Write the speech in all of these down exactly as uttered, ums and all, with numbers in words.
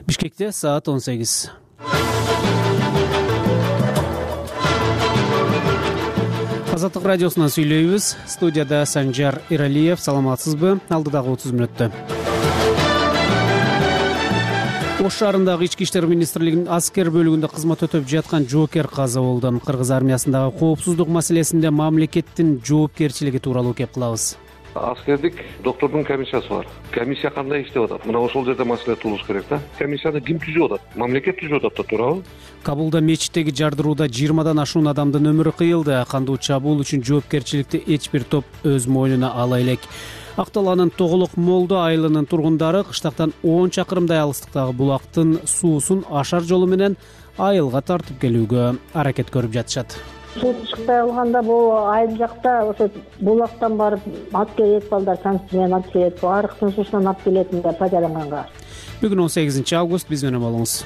Бишкекте саат он сегиз. Азаттык радиосунан сүйлөйбүз. Студияда Санжар Иралиев. Саламатсызбы? Алдыдагы отуз мүнөттө. Ош шаарындагы Ички иштер министрлигинин аскер бөлүгүндө кызмат өтөп жаткан жоокер каза болду. Кыргыз армиясындагы коопсуздук маселесинде мамлекеттин жоопкерчилиги тууралуу кеп кылабыз. Аскердик доктордун комиссиясы бар. Комиссия кандай иштеп атат? Мына ошол жерде маселе туулуш керек да. Комиссияны ким түзүп атат? Мамлекет түзүп атат да, туурабы? Кабулда мечиттеги жардырууда жыйырмадан ашуун адамдын өмүрү кыйылды. Кандуу чабуул үчүн жоопкерчиликти эч бир топ өз мойнуна ала элек. Акталанын Тоголок Молдо айылынын тургундары кыштактан он чакырымдай алыстыктагы булактын суусун ашар жолу менен айылга тартып келүүгө аракет көрүп жатышат. Суу чыкпай калганда бул айыл жакта ошо булактан барып алып келет, балдар санчы менен алып келет, арыктын суусунан алып келет мындай пайдаланганга. Бүгүн он сегизинчи август, биз менен болуңуз.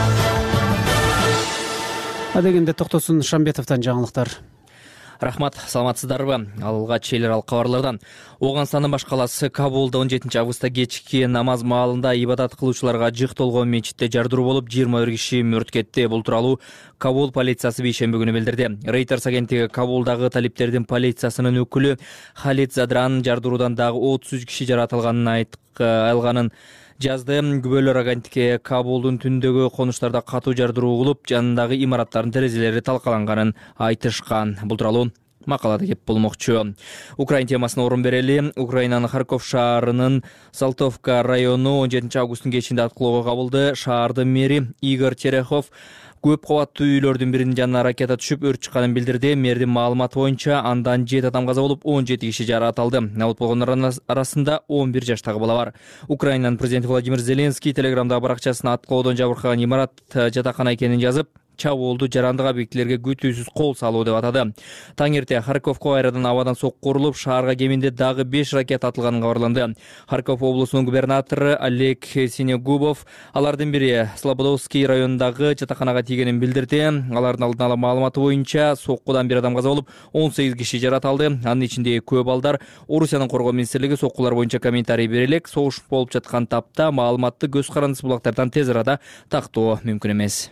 Адегенде токтосун Шамбетовдон жаңылыктар. Рахмат, саламатсыздарбы? Алгач эл аралык кабарлардан. Оганстандын баш калаасы Кабулда он жетинчи августта кечки намаз маалында ибадат кылуучуларга жык толгон мечитте жардыруу болуп, жыйырма бир киши мөрт кетти. Бул тууралуу Кабул полициясы бейшемби күнү билдирди. Reuters агенттиги Кабулдагы талиптердин полициясынын өкүлү Халид Задран жардыруудан дагы отуз үч киши жаратылганын айтканын жазды. Күбөлөр агенттикке Кабулдун түндөгү конуштарда катуу жардыруу кылып, жанындагы имараттардын терезелери талкаланганын айтышкан. Бул тууралуу макалада кеп болмокчу. Украин темасына орун берели. Украинанын Харьков шаарынын Салтовка району он жетинчи августтун кечинде аткылоого кабылды. Шаардын мэри Игорь Терехов көп кабаттуу үйлөрдүн биринин жанына ракета түшүп өрт чыкканын билдирди. Мэрдин маалыматы боюнча андан жети адам каза болуп, он жети киши жаратылды. Набыт болгондордун арасында он бир жаштагы бала бар. Украинанын президенти Владимир Зеленский телеграмдагы баракчасына аткылоодон жабыркаган имарат жатакана экенин жазып, чабуулду жарандык объектилерге күтүүсүз кол салуу деп атады. Таң эрте Харьковко кайрадан абадан сокку урулуп, шаарга кеминде дагы беш ракета атылганы кабарланды. Харьков облусунун губернатору Олег Синегубов алардын бири Слободовский районундагы жатаканага тийгенин билдирди. Алардын алдын ала маалыматы боюнча соккудан бир адам каза болуп, он сегиз киши жаратылды. Анын ичинде көп балдар. Орусиянын коргоо министрлиги соккулар боюнча комментарий бере элек. Согуш болуп жаткан тапта маалыматты көз карандысыз булактардан тез арада тактоо мүмкүн эмес.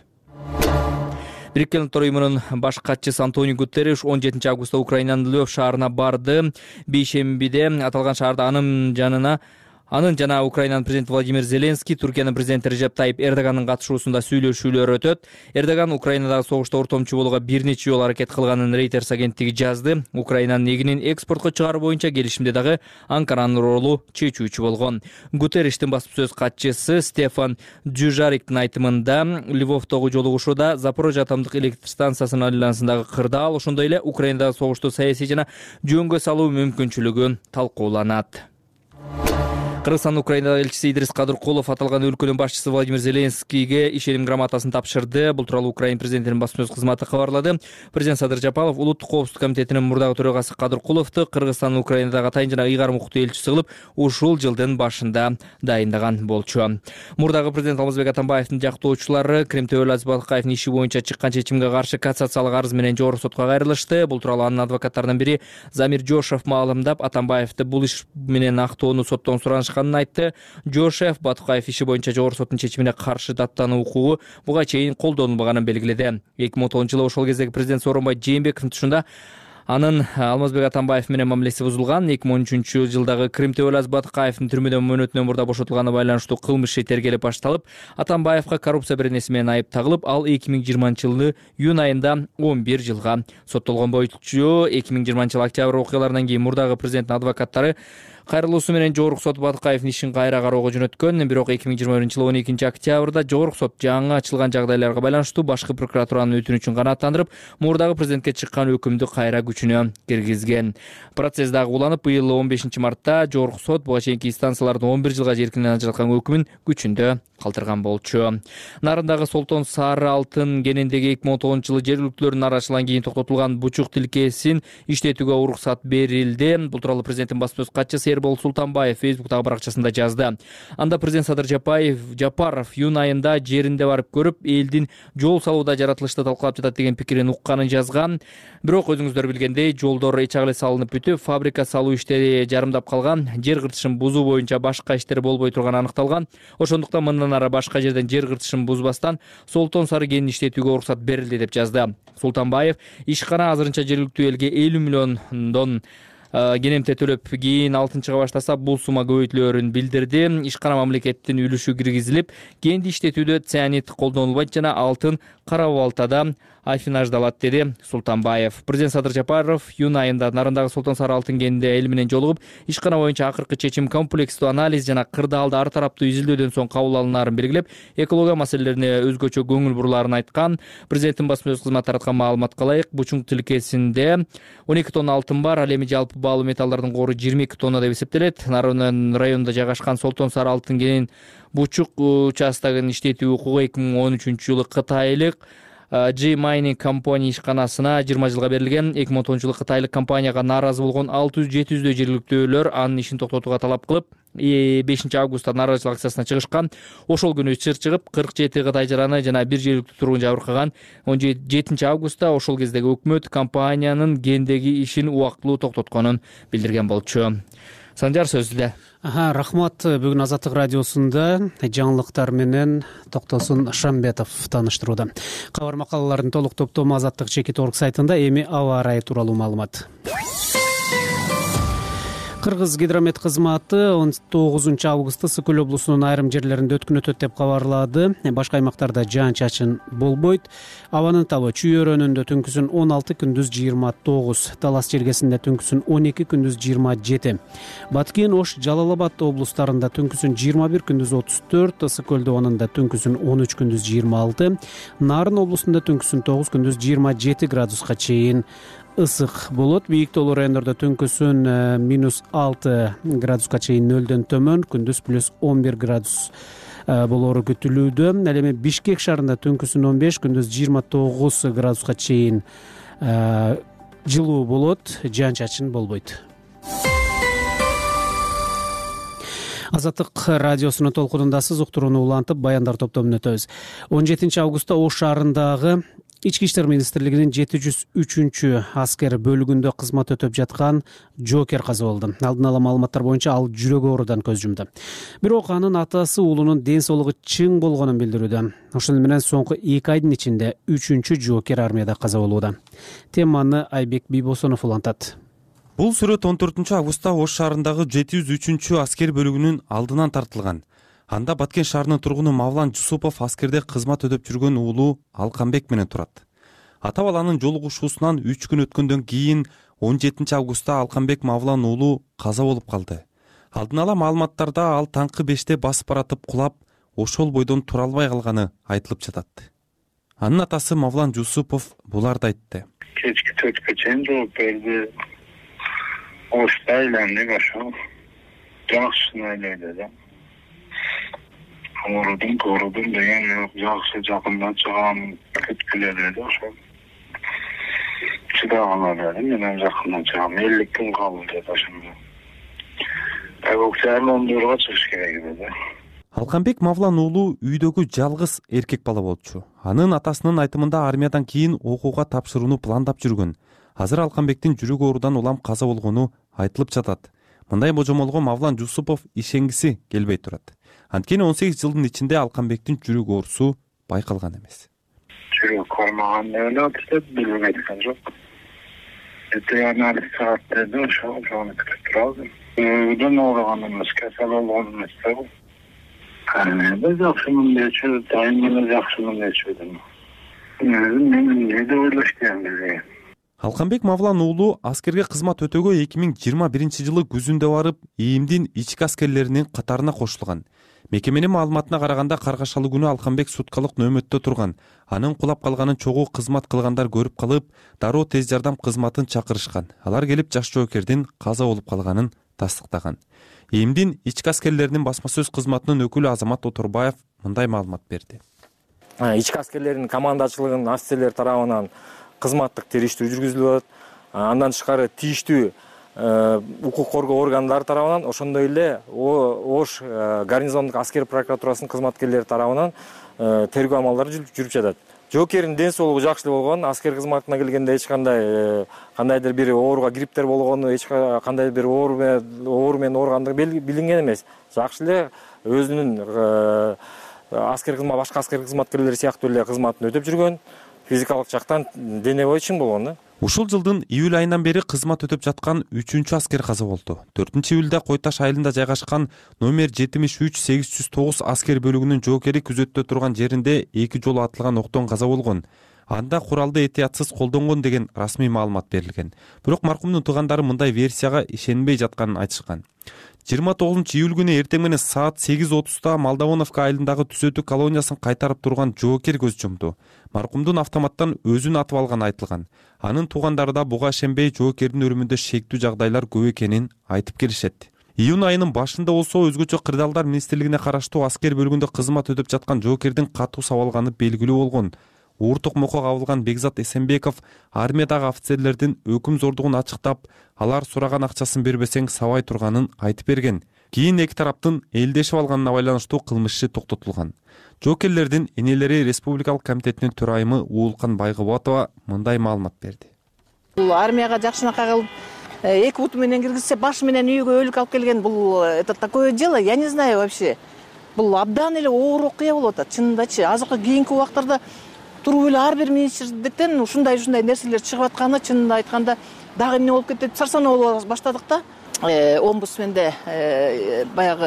Бириккен Улуттар уюмунун баш катчысы Антонио Гутерриш он жетинчи августта Украинанын Львов шаарына барды. Бейшембиде аталган шаарда анын жанына Анын жана Украинанын президенти Владимир Зеленский, Туркиянын президенти Режеп Тайип Эрдоганын катышуусунда сүйлөшүүлөр өтөт. Эрдоган Украинадагы согушта ортомчу болууга бир нече жолу аракет кылганын Reuters агенттиги жазды. Украинанын эгинин экспортко чыгаруу боюнча келишимде дагы Анкаранын ролу чечүүчү болгон. Гутерриштин басып сөз катчысы Стефан Дюжариктин айтымында, Львовдогу жолугушууда Запорожье атомдук электр станциясынын айланасындагы кырдаал, ошондой эле Украинадагы согушту саясий жана жөнгө салуу мүмкүнчүлүгү талкууланат. Кыргызстандын Украинадагы элчиси Идрис Кадыркулов аталган өлкөнүн башчысы Владимир Зеленскийге ишеним грамотасын тапшырды. Бул тууралуу Украин президентинин басма сөз кызматы кабарлады. Президент Садыр Жапалов Улуттук коопсуздук комитетинин мурдагы төрагасы Кадыркуловду Кыргызстандын Украинадагы атайын жана ыйгар муктуу элчиси кылып, ушул жылдын башында дайындаган болчу. Мурдагы президент Алмазбек Атамбаевдин жактоочулары Крим Төбөлү Азбакаевдин иши боюнча чыккан чечимге каршы кассациялык арыз менен жогорку сотко кайрылышты. Бул тууралуу анын адвокаттарынын бири Замир Жошев маалымдап, Атамбаевди бул иш менен актоону соттон суранышканын айтты. Жошев Батукаев иши боюнча жогорку соттун чечимине каршы даттануу укугу буга чейин колдонулбаганын белгиледи. эки миң он тогузунчу жылы ошол кездеги президент Сооронбай Жээнбековдун тушунда анын Алмазбек Атамбаев менен мамилеси бузулган. эки миң он үчүнчү жылдагы Крим Төбөлү Азбакаевдин түрмөдөн мөөнөтүнөн мурда бошотулганы байланыштуу кылмыш иши тергелип башталып, Атамбаевга коррупция беренеси менен айып тагылып, ал эки миң жыйырманчы жылы июнь айында он бир жылга соттолгон болчу. эки миң жыйырманчы жылы октябрь окуяларынан кийин мурдагы президенттин адвокаттары кайрылуусу менен жогорку сот Батукаевдин ишин кайра кароого жөнөткөн. Бирок эки миң жыйырма биринчи жылы он экинчи октябрда жогорку сот жаңы ачылган жагдайларга байланыштуу башкы прокуратуранын өтүнүчүн канааттандырып, мурдагы президентке чыккан өкүмдү кайра күчүнө киргизген. Процесс дагы уланып, быйыл он бешинчи мартта жогорку сот буга чейинки инстанциялардын он бир жылга эркинен ажыраткан өкүмүн күчүндө калтырган болчу. Нарындагы Солтон Сары Алтын кениндеги эки миң он тогузунчу жылы жергиликтүүлөрдүн арачылан кийин токтотулган бучук тилкесин иштетүүгө уруксат берилди. Бул тууралуу президенттин басма сөз катчысы Ербол Султанбаев фейсбуктагы баракчасында жазды. Анда президент Садыр Жапаев Жапаров июнь айында жеринде барып көрүп, элдин жол салууда жаратылышты талкалап жатат деген пикирин укканын жазган. Бирок өзүңүздөр билгендей, жолдор эч ак эле салынып бүтүп, фабрика салуу иштери жарымдап калган, жер кыртышын бузуу боюнча башка иштер болбой турганы аныкталган. Ошондуктан мындан ары башка жерден жер кыртышын бузбастан Солтон Сары кенин иштетүүгө уруксат берилди деп жазды. Султанбаев ишкана азырынча жергиликтүү элге элүү миллиондон кенемте төлөп, кийин алтынчыга баштаса бул сума көбөйтүлөөрүн билдирди. Ишкана мамлекеттин үлүшү киргизилип, кенди иштетүүдө цианид колдонулбайт жана алтын кара балтада айфинаждалат, деди Султанбаев. Президент Садыр Жапаров июнь айында Нарындагы Солтон Сары алтын кенинде эл менен жолугуп, ишкана боюнча акыркы чечим комплекстүү анализ жана кырдаалда ар тараптуу изилдөөдөн соң кабыл алынаарын белгилеп, экология маселелерине өзгөчө көңүл бурулаарын айткан. Президенттин басма сөз кызматы тараткан маалыматка ылайык, Бучуң тилкесинде он эки тонна алтын бар, ал эми жалпы баалуу металлдардын кору жыйырма эки тонна деп эсептелет. Нарын районунда жайгашкан Солтон Сары алтын кенинин Бучук участогун иштетүү укугу эки миң он үчүнчү жылы кытайлык G Mining компания ишканасына жыйырма жылга берилген. эки миң он тогузунчу жылы кытайлык компанияга нааразы болгон алты жүз жети жүздөй жергиликтүүлөр анын ишин токтотууга талап кылып, бешинчи августта нааразычылык акциясына чыгышкан. Ошол күнү чыр чыгып, кырк жети кытай жараны жана бир жергиликтүү тургун жабыркаган. он жетинчи августта ошол кездеги өкмөт компаниянын кендеги ишин убактылуу токтотконун билдирген болчу. Санжар сөздүдө. Аха, рахмат. Бүгүн Азаттык радиосунда жаңылыктар менен Токтосун Шамбетов тааныштырууда. Кабар макалалардын толук топтому Азаттык чекит орг сайтында. Эми аба ырайы тууралуу маалымат. Кыргыз гидромет кызматы он тогузунчу августта Ысык Көл облусунун айрым жерлеринде өткүн өтөт деп кабарлады. Башка аймактарда жаан-чачын болбойт. Абанын табы Чүй өрөөнүндө түнкүсүн он алты, күндүз жыйырма тогуз, Талас Чергесинде түнкүсүн он эки, күндүз жыйырма жети. Баткен, Ош, Жалал-Абад облустарында түнкүсүн жыйырма бир, күндүз отуз төрт, Ысык Көл добонунда түнкүсүн он үч, күндүз жыйырма алты, Нарын облусунда түнкүсүн тогуз, күндүз жыйырма жети градуска чейин ысык болот. Бийик тоолуу райондордо түнкүсүн минус алты градуска чейин нөлдөн төмөн, күндүз плюс он бир градус болоору күтүлүүдө. Ал эми Бишкек шаарында түнкүсүн он беш, күндүз жыйырма тогуз градуска чейин жылуу болот, жаан-чачын болбойт. Азаттык радиосунун толкунундасыз уктурууну улантып баяндар топтомун өтөбүз. он жетинчи августта Ош шаарындагы Ички иштер министрлигинин жети жүз үчүнчү аскер бөлүгүндө кызмат өтөп жаткан Жокер каза болду. Алдын ала маалыматтар боюнча ал жүрөк оорудан көз жумду. Бирок анын атасы уулунун ден соолугу чың болгонун билдирүүдө. Ошону менен соңку эки айдын ичинде үчүнчү Жокер армияда каза болууда. Теманы Айбек Бийбосонов улантат. Бул сүрөт он төртүнчү августта Ош шаарындагы жети жүз үчүнчү аскер бөлүгүнүн алдынан тартылган. Анда Баткен шаарынын тургуну Мавлан Жусупов аскерде кызмат өтөп жүргөн уулу Алканбек менен турат. Ата баланын жолугушуусунан үч күн өткөндөн кийин он жетинчи августта Алканбек Мавлан уулу каза болуп калды. Алдын ала маалыматтарда ал таңкы беште басып баратып кулап, ошол бойдон тура албай калганы айтылып жатат. Анын атасы Мавлан Жусупов буларды айтты. Кечки төрткө чейин жооп берди. Ошто айландык ошо. Жакшысын айлайды да. Оорудум, оорудум деген жакшы жакындан чыгам күткүлөр да ошо. Чыдагандар менен жакындан чыгам, элүү күн калды деп ошондо. Октябрь ондурга чыгыш керек эди. Алканбек Мавлан уулу үйдөгү жалгыз эркек бала болчу. Анын атасынын айтымында армиядан кийин окууга тапшырууну пландап жүргөн. Азыр Алканбектин жүрөк оорудан улам каза болгону айтылып жатат. Мындай божомолго Мавлан Жусупов ишенгиси келбей турат. Анткени он сегиз жылдын ичинде Алканбектин жүрөк оорусу байкалган эмес. Жүрөк кормаган деп билбей экен жок. Эте анализ сааттарды ошо ошону күтүп турабыз. Үйдөн ооруган эмес, кесел болгон эмес да бул. Кайнада жакшымын дечү, дайым менен жакшымын дечү. Мен үйдө ойлоштум билбейм. Алканбек Мавлан уулу аскерге кызмат өтөөгө эки миң жыйырма биринчи жылы күзүндө барып, ИИМдин ички аскерлеринин катарына кошулган. Мекеменин маалыматына караганда Каргашалы күнү Алканбек суткалык нөөмөттө турган. Анын кулап калганын чогуу кызмат кылгандар көрүп калып, дароо тез жардам кызматын чакырышкан. Алар келип жаш жоокердин каза болуп калганын тастыктаган. ИИМдин ички аскерлеринин басма сөз кызматынын өкүлү Азамат Оторбаев мындай маалымат берди. Ички аскерлердин командачылыгынын офицерлер тарабынан кызматтык териштирүү жүргүзүлүп атат. Андан тышкары тийиштүү укук коргоо органдары тарабынан, ошондой эле Ош гарнизондук аскер прокуратурасынын кызматкерлери тарабынан тергөө амалдары жүрүп жатат. Жоокердин ден соолугу жакшы болгон, аскер кызматына келгенде эч кандай кандайдыр бир ооруга грипптер болгону, эч кандай бир оору менен ооругандыгы билинген эмес. Жакшы эле өзүнүн аскер кызмат башка аскер кызматкерлери сыяктуу эле кызматын өтөп жүргөн, физикалык жактан дене бою чың болгон да. Ушул жылдын июль айынан бери кызмат өтөп жаткан үчүнчү аскер каза болду. төртүнчү июлда Кой Таш айылында жайгашкан номер жетимиш үч сегиз жүз тогуз аскер бөлүгүнүн жоокери күзөттө турган жеринде эки жолу атылган октон каза болгон. Анда куралды этиятсыз колдонгон деген расмий маалымат берилген. Бирок маркумдун туугандары мындай версияга ишенбей жатканын айтышкан. жыйырма тогузунчу июль күнү эртең менен саат сегиз отузда Молдовоновка айылындагы түзөтүү колониясын кайтарып турган жоокер көз жумду. Маркумдун автоматтан өзүн атып алганы айтылган. Анын туугандары да буга ишенбей жоокердин өлүмүндө шектүү жагдайлар көп экенин айтып келишет. Июнь айынын башында болсо өзгөчө кырдаалдар министрлигине караштуу аскер бөлүгүндө кызмат өтөп жаткан жоокердин катуу сабалганы белгилүү болгон. Уур токмокко кабылган Бекзат Эсенбеков армиядагы офицерлердин өкүм зордугун ачыктап, алар сураган акчасын бербесең сабай турганын айтып берген. Кийин эки тараптын элдешип алганына байланыштуу кылмыш иши токтотулган. Жоокерлердин энелери Республикалык комитетинин төрайымы Уулкан Байгыбатова мындай маалымат берди. Бул армияга жакшынакай кылып эки буту менен киргизсе, баш менен үйгө өлүк алып келген, бул это такое дело, я не знаю вообще. Бул абдан эле оор окуя болуп атат, чынындачы. Азыркы кийинки убактарда туруп эле ар бир министрликтен ушундай ушундай нерселер чыгып атканы, чынында айтканда дагы эмне болуп кетет, сарсанаа болуп баштадык да. Омбудсменде баягы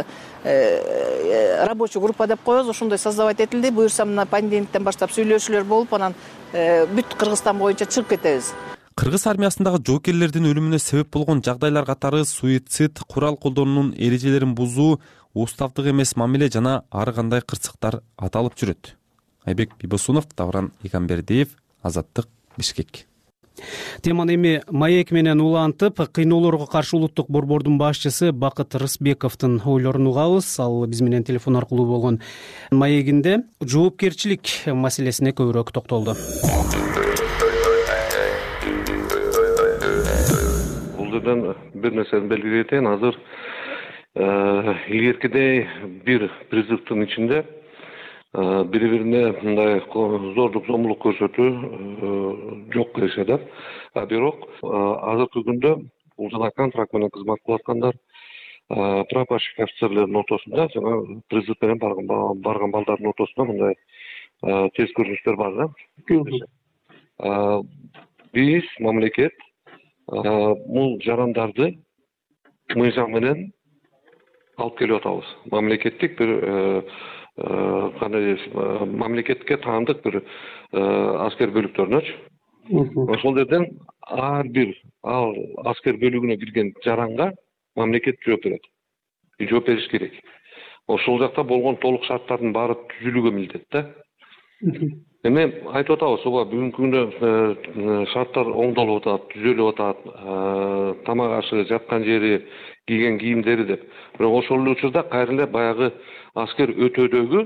рабочий группа деп коебуз, ошондой создавать этилди. Буюрса мына понедельниктен баштап сүйлөшүүлөр болуп, анан бүт Кыргызстан боюнча чыгып кетебиз. Кыргыз армиясындагы жоокерлердин өлүмүнө себеп болгон жагдайлар катары суицид, курал колдонуунун эрежелерин бузуу, уставдык эмес мамиле жана ар кандай кырсыктар аталып жүрөт. Айбек Бибосунов, Давран Игамбердиев, Азаттык, Бишкек. Теманы эми маек менен улантып, кыйноолорго каршы улуттук борбордун башчысы Бакыт Рысбековдун ойлорун угабыз. Ал биз менен телефон аркылуу болгон маегинде жоопкерчилик маселесине көбүрөөк токтолду. Бул жерден бир нерсени белгилей кетейин. Азыр илгеркидей бир призывдын ичинде бири-бирине мындай зордук зомбулук көрсөтүү жок кылышат. А бирок азыркы күндө бул жана контракт менен кызмат кылып аткандар, прапорщик офицерлердин ортосунда, жана призыв менен барган балдардын ортосунда мындай тез көрүнүштөр бар да. Биз мамлекет бул жарандарды мыйзам менен алып келип атабыз. Мамлекеттик бир кандай мамлекетке таандык бир аскер бөлүктөрүнөчү. Ошол жерден ар бир ал аскер бөлүгүнө кирген жаранга мамлекет жооп берет. Жооп бериш керек. Ошол жакта болгон толук шарттардын баары түзүлүүгө милдет да. Эми айтып атабыз, ооба бүгүнкү күндө шарттар оңдолуп атат, түзөлүп атат, тамак ашы, жаткан жери, кийген кийимдери деп. Бирок ошол эле учурда кайра эле баягы аскер өтөөдөгү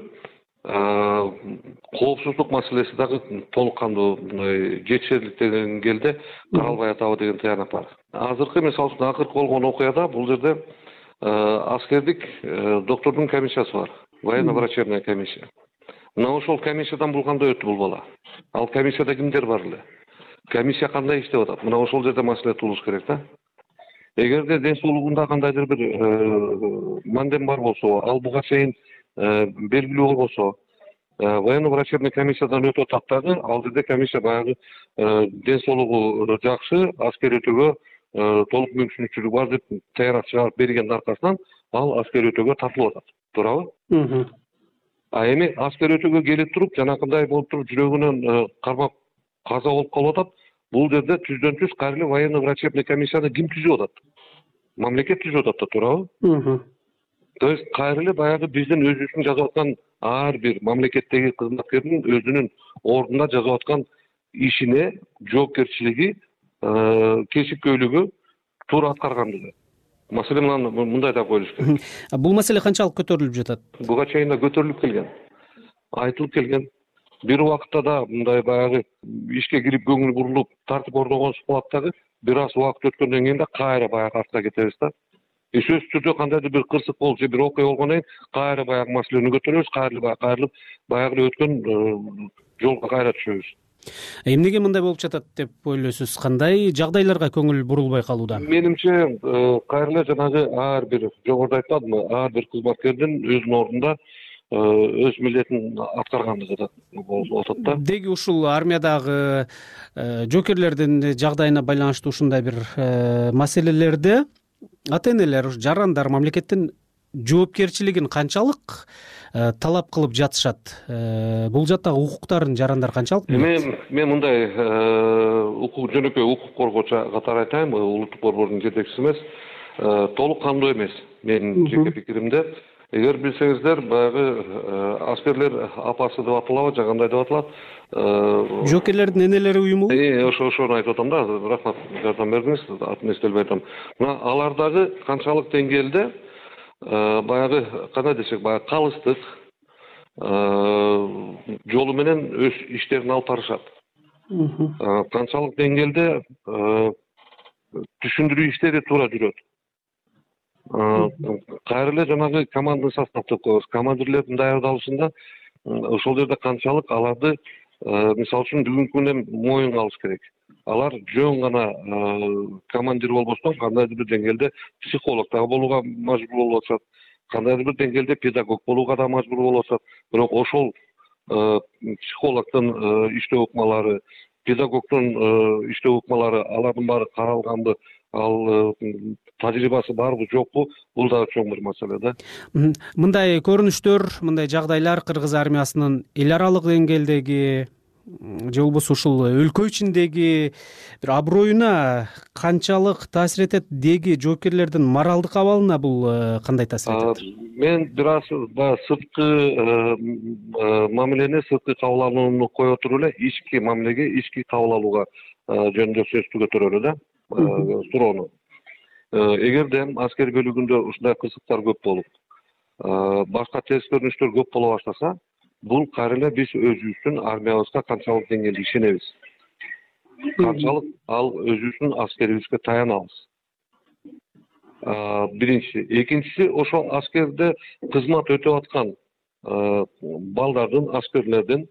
коопсуздук маселеси дагы толук кандуу жетишерлик деген келде каралбай атабы деген тыянак бар. Азыркы мисалы үчүн акыркы болгон окуяда бул жерде аскердик доктордун комиссиясы бар. Военно-врачебная комиссия. Мына ошол комиссиядан бул кандай өттү бул бала? Ал комиссияда кимдер бар эле? Комиссия кандай иштеп атат? Мына ошол жерде маселе туулуш керек да. Эгерде ден соолугунда кандайдыр бир мандем бар болсо, ал буга чейин белгилүү болбосо, военно-врачебный комиссиядан өтүп атат дагы, ал жерде комиссия баягы ден соолугу жакшы, аскер өтүүгө толук мүмкүнчүлүгү бар деп таянак чыгарып бергендин аркасынан ал аскер өтүүгө тартылып атат. Туурабы? А эми аскер өтүүгө келип туруп, жанакындай болуп туруп жүрөгүнөн кармап каза болуп калып атат. Бул жерде түздөн түз кайра эле военно-врачебный комиссияны ким түзүп атат? Мамлекет түзүп атат да, туурабы? То есть кайра эле баягы биздин өзүбүздүн жазып аткан ар бир мамлекеттеги кызматкердин өзүнүн ордунда жазып аткан ишине жоопкерчилиги, кесипкөйлүгү туура аткаргандыгы. Маселе мындай да коюлуш керек. Бул маселе канчалык көтөрүлүп жатат? Буга чейин да көтөрүлүп келген, айтылып келген. Бир убакытта да мындай баягы ишке кирип көңүл бурулуп тартип ордогон сукулаттагы бир аз убакыт өткөндөн кийин да кайра баягы артка кетебиз да. И сөзсүз түрдө кандайдыр бир кырсык болуп же бир окуя болгондон кийин кайра баягы маселени көтөрөбүз, кайрылып кайрылып баягы эле өткөн жолго кайра түшөбүз. Эмнеге мындай болуп жатат деп ойлойсуз? Кандай жагдайларга көңүл бурулбай калууда? Менимче кайра эле жанагы ар бир жогоруда айтпадымбы, ар бир кызматкердин өзүнүн ордунда өз милдетин аткаргандыгы болуп атат да. Деги ушул армиядагы жоокерлердин жагдайына байланыштуу ушундай бир маселелерде ата энелер, жарандар мамлекеттин жоопкерчилигин канчалык талап кылып жатышат? Бул жактагы укуктарын жарандар канчалык билет? Мен мен мындай укук жөнөкөй укук коргоочу катары айтайын, улуттук борбордун жетекчиси эмес, толук кандуу эмес менин жеке пикиримде. Эгер билсеңиздер, баягы аскерлер апасы деп аталабы, же кандай деп аталат? Жоокерлердин энелери уюму? Ошо ошону айтып атам да, рахмат жардам бердиңиз, атын эстелбей атам. Мына алардагы канчалык деңгээлде баягы кандай десек, баягы калыстык жолу менен өз иштерин алып барышат. Канчалык деңгээлде түшүндүрүү иштери туура жүрөт. Кайра эле жанагы командный состав деп коебуз. Командирлердин даярдалышында ошол жерде канчалык аларды мисалы үчүн бүгүнкү күндө моюнга алыш керек. Алар жөн гана командир болбостон кандайдыр бир деңгээлде психолог да болууга мажбур болуп атышат. Кандайдыр бир деңгээлде педагог болууга да мажбур болуп атышат. Бирок ошол психологдун иштөө ыкмалары, педагогдун иштөө ыкмалары алардын баары каралганбы, ал тажрыйбасы барбы жокпу, бул дагы чоң бир маселе да. Мындай көрүнүштөр, мындай жагдайлар кыргыз армиясынын эл аралык деңгээлдеги же болбосо ушул өлкө ичиндеги бир аброюна канчалык таасир этет? Деги жоокерлердин моралдык абалына бул кандай таасир этет? Мен бир аз баягы сырткы мамилени, сырткы кабыл алууну кое туруп эле ички мамилеге, ички кабыл алууга жөнүндө сөздү көтөрөлү да, суроону. Эгерде аскер бөлүгүндө ушундай кырсыктар көп болуп, башка терс көрүнүштөр көп боло баштаса, бул кайра эле биз өзүбүздүн армиябызга канчалык деңгээлде ишенебиз, канчалык ал өзүбүздүн аскерибизге таянабыз. Биринчи. Экинчиси, ошол аскерде кызмат өтөп аткан балдардын, аскерлердин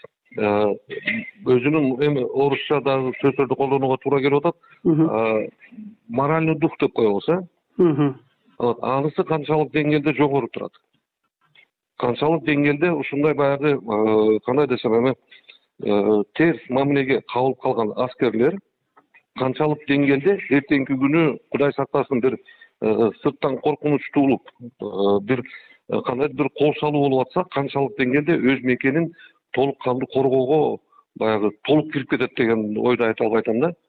өзүнүн эми орусчадагы сөздөрдү колдонууга туура келип атат. Моральный дух деп коебуз, э? Анысы канчалык деңгээлде жогору турат. Канчалык деңгээлде ушундай баягы кандай десем эми терс мамилеге кабылып калган аскерлер канчалык деңгээлде эртеңки күнү Кудай сактасын бир сырттан коркунучтуулук, бир кандайдыр бир кол салуу болуп атса, канчалык деңгээлде өз мекенин толук кандуу коргоого баягы толук кирип кетет деген ойду айта албайтам да.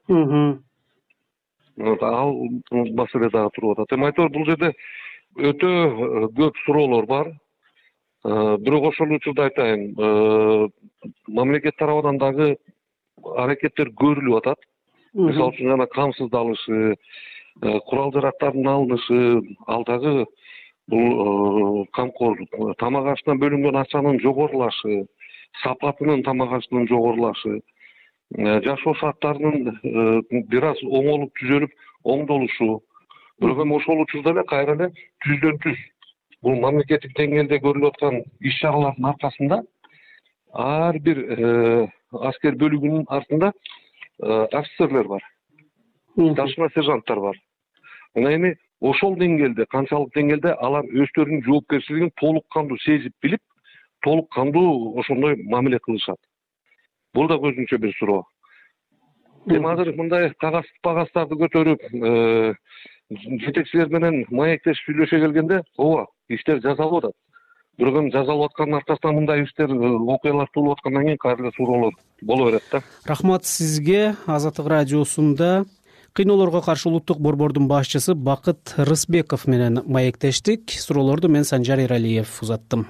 Ал маселе дагы туруп атат. Эми айтор бул жерде өтө көп суроолор бар. Бирок ошол учурда айтайын, мамлекет тарабынан дагы аракеттер көрүлүп атат. Мисалы үчүн жана камсыздалышы, курал жарактардын алынышы, ал дагы бул камкорлук. Тамак ашына бөлүнгөн акчанын жогорулашы, сапатынын тамак ашынын жогорулашы, жашоо шарттарынын бир аз оңолуп түзөлүп оңдолушу. Бирок эми ошол учурда эле кайра эле түздөн түз бул мамлекеттик деңгээлде көрүлүп аткан иш-чаралардын аркасында ар бир аскер бөлүгүнүн артында офицерлер бар, старшина сержанттар бар. Мына эми ошол деңгээлде, канчалык деңгээлде алар өздөрүнүн жоопкерчилигин толук кандуу сезип билип, толук кандуу ошондой мамиле кылышат. Бул да өзүнчө бир суроо. Эми азыр мындай кагаз багаздарды көтөрүп, жетекчилер менен маектешип сүйлөшө келгенде, ооба, иштер жазалып атат. Бирок эми жазалып аткандын аркасынан мындай иштер, окуялар туулуп аткандан кийин кайра эле суроолор боло берет да. Рахмат сизге. Азаттык радиосунда кыйноолорго каршы улуттук борбордун башчысы Бакыт Рысбеков менен маектештик. Суроолорду мен Санжар Эралиев узаттым.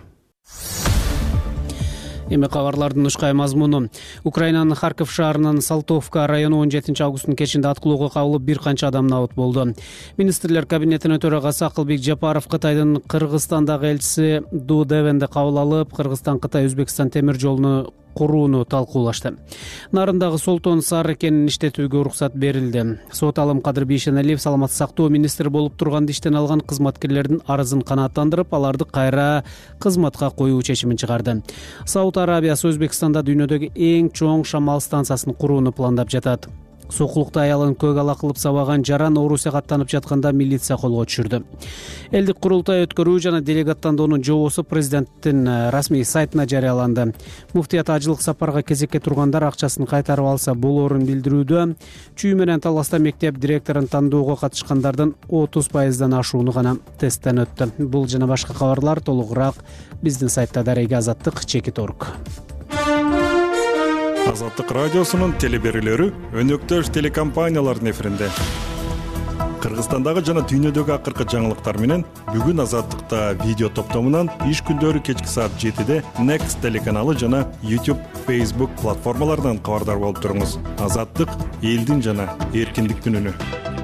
Эми кабарлардын ушкай мазмуну. Украинанын Харьков шаарынын Салтовка району он жетинчи августтун кечинде аткылоого кабылып бир канча адам набыт болду. Министрлер кабинетинин төрагасы Акылбек Жапаров Кытайдын Кыргызстандагы элчиси Ду Девенди кабыл алып, Кыргызстан Кытай Өзбекстан темир жолуну курууну талкуулашты. Нарындагы Солтон Сары кенин иштетүүгө уруксат берилди. Сот алым Кадыр Бейшеналиев саламаттык сактоо министри болуп турганда иштен алган кызматкерлердин арызын канааттандырып, аларды кайра кызматка коюу чечимин чыгарды. Сауд Арабиясы Өзбекстанда дүйнөдөгү эң чоң шамал станциясын курууну пландап жатат. Сокулукта аялын көк ала кылып сабаган жаран Орусияга аттанып жатканда милиция колго түшүрдү. Элдик курултай өткөрүү жана делегаттандоонун жобосу президенттин расмий сайтына жарыяланды. Муфтият ажылык сапарга кезекке тургандар акчасын кайтарып алса болоорун билдирүүдө. Чүй менен таласта мектеп директорун тандоого катышкандардын отуз пайыздан ашууну гана тесттен өттү. Бул жана башка кабарлар толугураак биздин сайтта дареги азаттык чекит орг. Азаттык радиосунун телеберүүлөрү өнөктөш телекомпаниялардын эфиринде. Кыргызстандагы жана дүйнөдөгү акыркы жаңылыктар менен бүгүн Азаттыкта видео топтомунан иш күндөрү кечки саат жетиде Next телеканалы жана YouTube, Facebook платформаларынан кабардар болуп туруңуз. Азаттык элдин жана эркиндиктин үнү.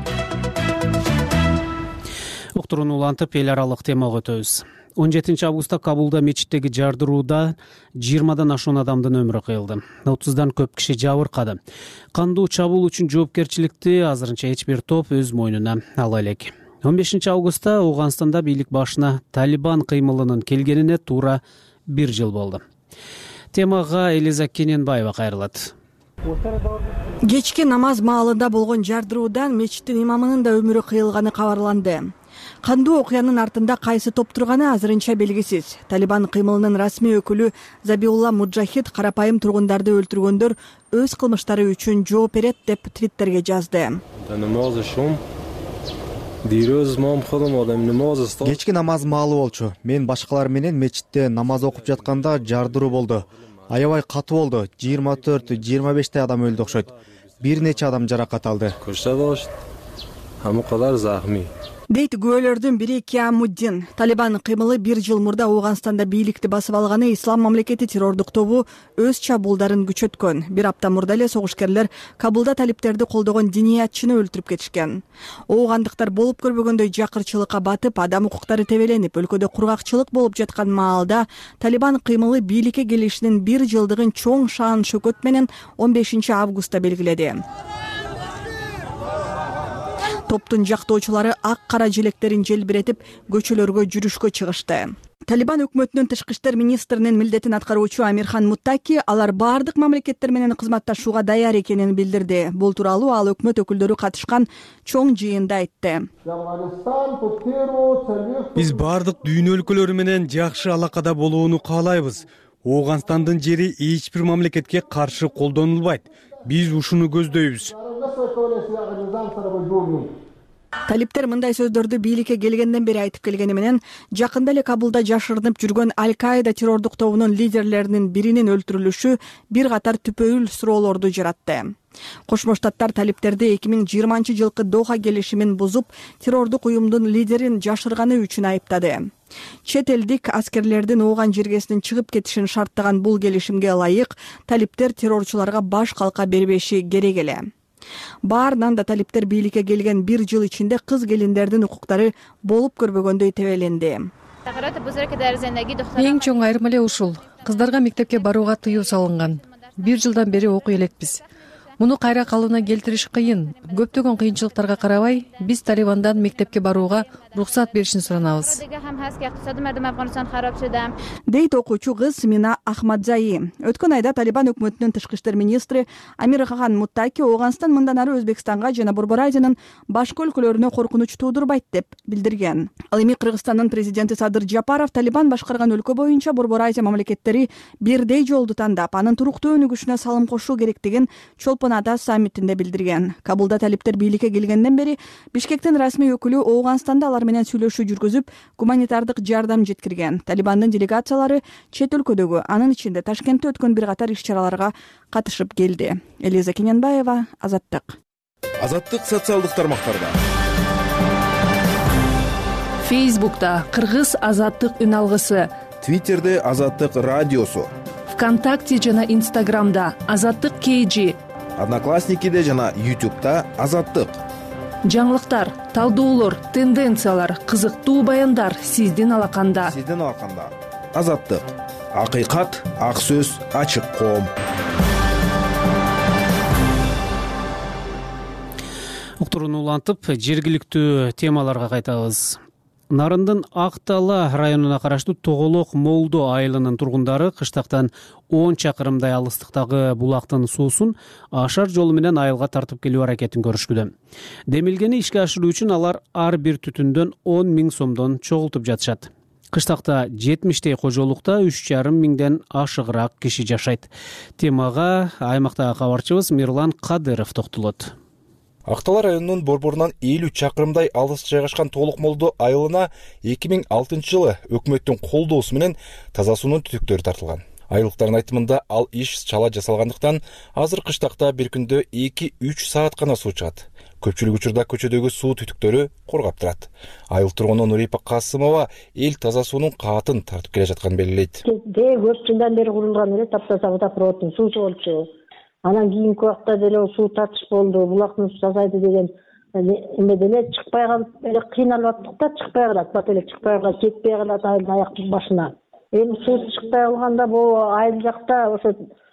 Уктуруну улантып эл аралык темага өтөбүз. он жетинчи августта Кабулда мечиттеги жардырууда жыйырмадан ашуун адамдын өмүрү кыйылды. отуздан көп киши жабыркады. Кандуу чабуул үчүн жоопкерчиликти азырынча эч бир топ өз мойнуна ала элек. он бешинчи августта Ооганстанда бийлик башына Талибан кыймылынын келгенине туура бир жыл болду. Темага Элиза Кененбаева кайрылат. Кечки намаз маалында болгон жардыруудан мечиттин имамынын да өмүрү кыйылганы кабарланды. Кандуу окуянын артында кайсы топ турганы азырынча белгисиз. Талибан кыймылынын расмий өкүлү Забиулла Муджахид карапайым тургундарды өлтүргөндөр өз кылмыштары үчүн жооп берет деп Твиттерге жазды. Кечки намаз маалы болчу. Мен башкалар менен мечитте намаз окуп жатканда жардыруу болду. Аябай катуу болду. жыйырма төрт жыйырма беште адам өлдү окшойт. Бир нече адам жаракат алды. Дейт күбөлөрдүн бири Киамуддин. Талибан кыймылы бир жыл мурда Ооганстанда бийликти басып алганы Ислам мамлекети террордук тобу өз чабуулдарын күчөткөн. Бир апта мурда эле согушкерлер Кабулда талиптерди колдогон диниятчыны өлтүрүп кетишкен. Оогандыктар болуп көрбөгөндөй жакырчылыкка батып, адам укуктары тебеленип, өлкөдө кургакчылык болуп жаткан маалда Талибан кыймылы бийликке келишинин бир жылдыгын чоң шаан шөкөт менен он бешинчи августта белгиледи. Топтун жактоочулары ак кара желектерин желбиретип, көчөлөргө жүрүшкө чыгышты. Талибан өкмөтүнүн тышкы иштер министринин милдетин аткаруучу Амирхан Муттаки алар бардык мамлекеттер менен кызматташууга даяр экенин билдирди. Бул тууралуу ал өкмөт өкүлдөрү катышкан чоң жыйында айтты. Биз бардык дүйнө өлкөлөрү менен жакшы алакада болууну каалайбыз. Ооганстандын жери эч бир мамлекетке каршы колдонулбайт. Биз ушуну көздөйбүз. Талиптер мындай сөздөрдү бийликке келгенден бери айтып келгени менен, жакында эле Кабулда жашырынып жүргөн Аль-Каида террордук тобунун лидерлеринин биринин өлтүрүлүшү бир катар түпөйүл суроолорду жаратты. Кошмо Штаттар талиптерди эки миң жыйырманчы жылкы Доха келишимин бузуп, террордук уюмдун лидерин жашырганы үчүн айыптады. Чет элдик аскерлердин Ооган жергесинин чыгып кетишин шарттаган бул келишимге ылайык талиптер террорчуларга баш калка бербеши керек эле. Баарынан да талиптер бийликке келген бир жыл ичинде кыз келиндердин укуктары болуп көрбөгөндөй тебеленди. Эң чоң айырма эле ушул. Кыздарга мектепке барууга тыюу салынган. Бир жылдан бери окуй элекпиз. Муну кайра калыбына келтириш кыйын. Көптөгөн кыйынчылыктарга карабай, биз Талибандан мектепке барууга уруксат беришин суранабыз. Дейт окуучу кыз Мина Ахмадзаи. Өткөн айда Талибан өкмөтүнүн тышкы иштер министри Амирхан Муттаки Ооганстан мындан ары Өзбекстанга жана Борбор Азиянын башка өлкөлөрүнө коркунуч туудурбайт деп билдирген. Ал эми Кыргызстандын президенти Садыр Жапаров Талибан башкарган өлкө боюнча Борбор Азия мамлекеттери бирдей жолду тандап, анын туруктуу өнүгүшүнө салым кошуу керектигин чолпон Ада саммитинде билдирген. Кабулда талиптер бийликке келгенден бери Бишкектин расмий өкүлү Ооганстанда алар менен сүйлөшүү жүргүзүп, гуманитардык жардам жеткирген. Талибандын делегациялары чет өлкөдөгү, анын ичинде Ташкентте өткөн бир катар иш-чараларга катышып келди. Элиза Кененбаева, Азаттык. Азаттык социалдык тармактарда. Фейсбукта Кыргыз Азаттык үн алгысы, Твиттерде Азаттык радиосу, ВКонтакте жана Инстаграмда Азаттык кей жи, Одноклассникиде жана Ютубта Азаттык. Жаңылыктар, талдоолор, тенденциялар, кызыктуу баяндар сиздин алаканда. Сиздин алаканда. Азаттык. акыйкат, ак сөз, ачык коом. Уктурууну улантып, жергиликтүү темаларга кайтабыз. Нарындын Ак Дала районуна караштуу Тоголок Молдо айылынын тургундары кыштактан он чакырымдай алыстыктагы булактын суусун ашар жолу менен айылга тартып келүү аракетин көрүшкүдө. Демилгени ишке ашыруу үчүн алар ар бир түтүндөн он миң сомдон чогултуп жатышат. Кыштакта жетимиштей кожолукта үч жарым миңден ашыгыраак киши жашайт. Темага аймактагы кабарчыбыз Мирлан Кадыров токтолот. Ак Дала районунун борборунан элүү чакырымдай алыс жайгашкан Тоголок Молдо айылына эки миң алтынчы жылы өкмөттүн колдоосу менен таза суунун түтүктөрү тартылган. Айылыктардын айтымында ал иш чала жасалгандыктан азыр кыштакта бир күндө эки үч саат гана суу чыгат. Көпчүлүк учурда көчөдөгү суу түтүктөрү коргап турат. Айыл тургуну Нурипа Касымова эл таза суунун каатын тартып келе жатканын белгилейт. Көп жылдан бери курулган эле таптаса водопроводдун суусу болчу. Анан кийинки убакта деле суу тартыш болду, булактын суу тазайды деген эме деле чыкпай калып эле кыйналып аттык да, чыкпай калат, бат эле чыкпай калат, кетпей калат айылдын аяк башына. Эми суу чыкпай калганда бул айыл жакта ошо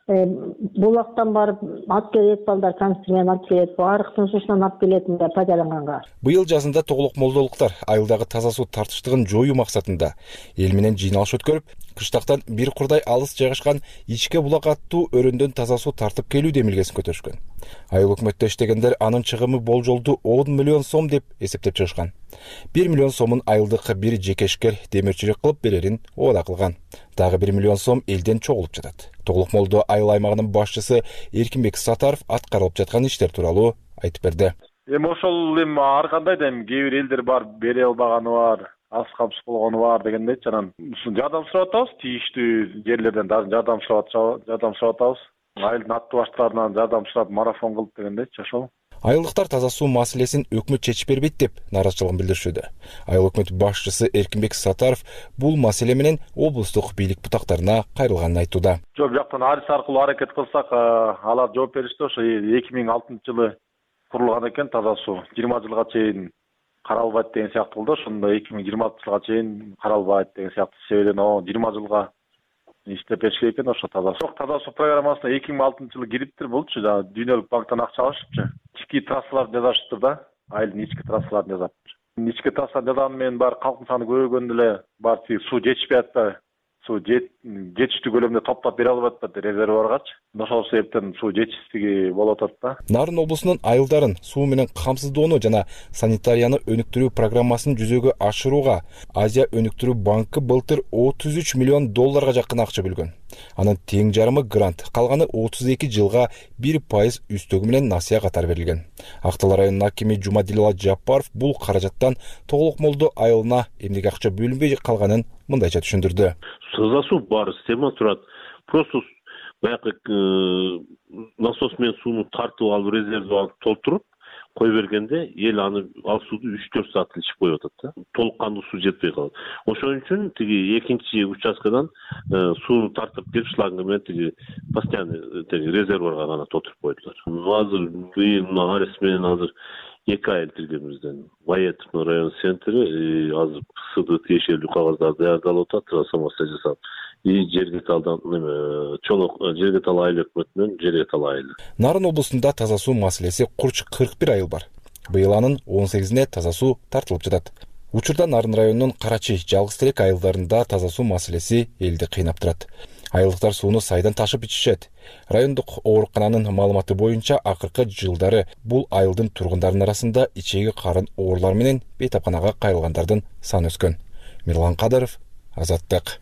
булактан барып алып келет балдар, канистр менен алып келет, арыктын суусунан алып келет мындай пайдаланганга. Быйыл жазында Тоголок Молдолуктар айылдагы таза суу тартыштыгын жоюу максатында эл менен жыйналыш өткөрүп, кыштактан бир курдай алыс жайгашкан ичке булак аттуу өрөндөн таза суу тартып келүү демилгесин көтөрүшкөн. Айыл өкмөттө иштегендер анын чыгымы болжолду он миллион сом деп эсептеп чыгышкан. бир миллион сомун айылдык бир жекешкер демирчилик кылып берерин ода кылган. Дагы бир миллион сом элден чогулуп жатат. Тоголок Молдо айыл аймагынын башчысы Эркинбек Сатаров аткарылып жаткан иштер тууралуу айтып берди. Эми ошол эми ар кандай да эми кээ бир элдер бар, бере албаганы бар, аз камсыз болгону бар дегендейчи. Анан жардам сурап атабыз, тийиштүү жерлерден дагы жардам сурап жардам сурап атабыз. Айылдын аттуу баштарынан жардам сурап марафон кылып дегендейчи ошол. Айылдыктар таза суу маселесин өкмөт чечип бербейт деп нааразычылыгын билдиришүүдө. Айыл өкмөт башчысы Эркинбек Сатаров бул маселе менен облустук бийлик бутактарына кайрылганын айтууда. Жок, жактан арыз аркылуу аракет кылсак, алар жооп беришти. Ошо эки миң алтынчы жылы курулган экен таза суу. жыйырма жылга чейин каралбайт деген сыяктуу болду. Ошондо эки миң жыйырма жылга чейин каралбайт деген сыяктуу себептен о жыйырма жылга иштеп бериш керек экен ошо таза суу. Таза суу программасына эки миң алтынчы жылы кириптир болчу. Дүйнөлүк банктан акча алышыпчы. Ички трассаларды жасашыптыр да. Айылдын ички трассаларын жасапчы. Ички трассаларды жасаган менен бар калктын саны көбөйгөндө эле бар суу жетишпей атпайбы? Суу жетиштүү көлөмдө топтоп бере албай атпайбы резервуаргачы. Ошол себептен суу жетишсиздиги болуп атат да. Нарын облусунун айылдарын суу менен камсыздоону жана санитарияны өнүктүрүү программасын жүзөгө ашырууга Азия өнүктүрүү банкы былтыр отуз үч миллион долларга жакын акча бөлгөн. Анын тең жарымы грант, калганы отуз эки жылга бир пайыз үстөгү менен насыя катары берилген. Ак Дала районунун акими Жумадилова Жапаров бул каражаттан Тоголок Молдо айылына эмнеге акча бөлүнбөй калганын мындайча түшүндүрдү. Таза суу бар, система турат. Просто баягы насос менен сууну тартып алып резервди алып толтуруп кой бергенде эл аны ал сууду үч төрт саат ичип коюп атат да. Толук кандуу суу жетпей калат. Ошон үчүн тиги экинчи участкадан сууну тартып келип шланга менен тиги постоянный тиги резервуарга гана толтуруп койдулар. Азыр быйыл мына арес менен азыр эки ай элтиргенибизден Баетов район центри азыр сыды тиешелүү кагаздарды даярдалып атат, трансформация жасап. И Жергеталдан эме чоңок Жергетал айыл өкмөтүнөн Жергетал айылы. Нарын облусунда таза суу маселеси курч кырк бир айыл бар. Быйыл анын он сегизине таза суу тартылып жатат. Учурда Нарын районунун Карачи, Жалгыз Терек айылдарында таза суу маселеси элди кыйнап турат. Айылдыктар сууну сайдан ташып ичишет. Райондук оорукананын маалыматы боюнча акыркы жылдары бул айылдын тургундарынын арасында ичеги карын оорулар менен бейтапканага кайрылгандардын саны өскөн. Мирлан Кадыров, Азаттык.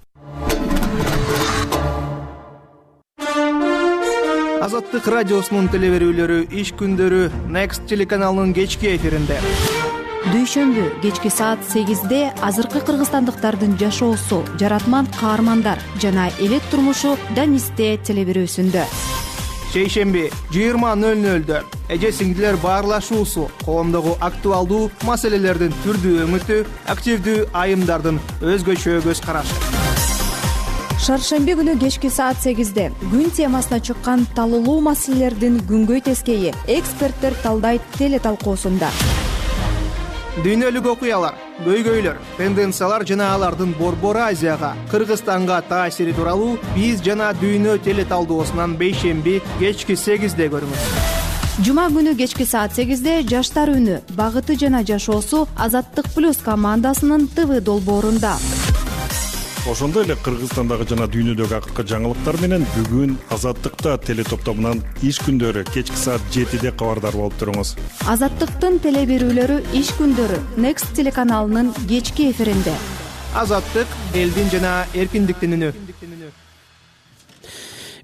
Азаттык радиосунун телеберүүлөрү иш күндөрү Next телеканалынын кечки эфиринде. Дүйшөмбү кечки саат сегизде азыркы кыргызстандыктардын жашоосу, жаратман каармандар жана элет турмушу Данисте телеберүүсүндө. Шейшемби жыйырма нөл нөлдө эже сиңдилер баарлашуусу, коомдогу актуалдуу маселелердин түрдүү өңүтү, активдүү айымдардын өзгөчө көз карашы. Шаршемби күнү кечки саат сегизде күн темасына чыккан талуулуу маселелердин күнгөй тескейи эксперттер талдайт теле талкуусунда. Дүйнөлүк окуялар, көйгөйлөр, тенденциялар жана алардын Борбор Азияга, Кыргызстанга таасири тууралуу биз жана Дүйнө теле талдоосунан бейшемби кечки сегизде көрүңүз. Жума күнү кечки саат сегизде Жаштар үнү, багыты жана жашоосу Азаттык плюс командасынын ТВ долбоорунда. Ошондой эле Кыргызстандагы жана дүйнөдөгү акыркы жаңылыктар менен бүгүн Азаттыкта теле топтомунан иш күндөрү кечки саат жетиде кабардар болуп туруңуз. Азаттыктын теле берүүлөрү иш күндөрү Next телеканалынын кечки эфиринде. Азаттык элдин жана эркиндиктин үнү.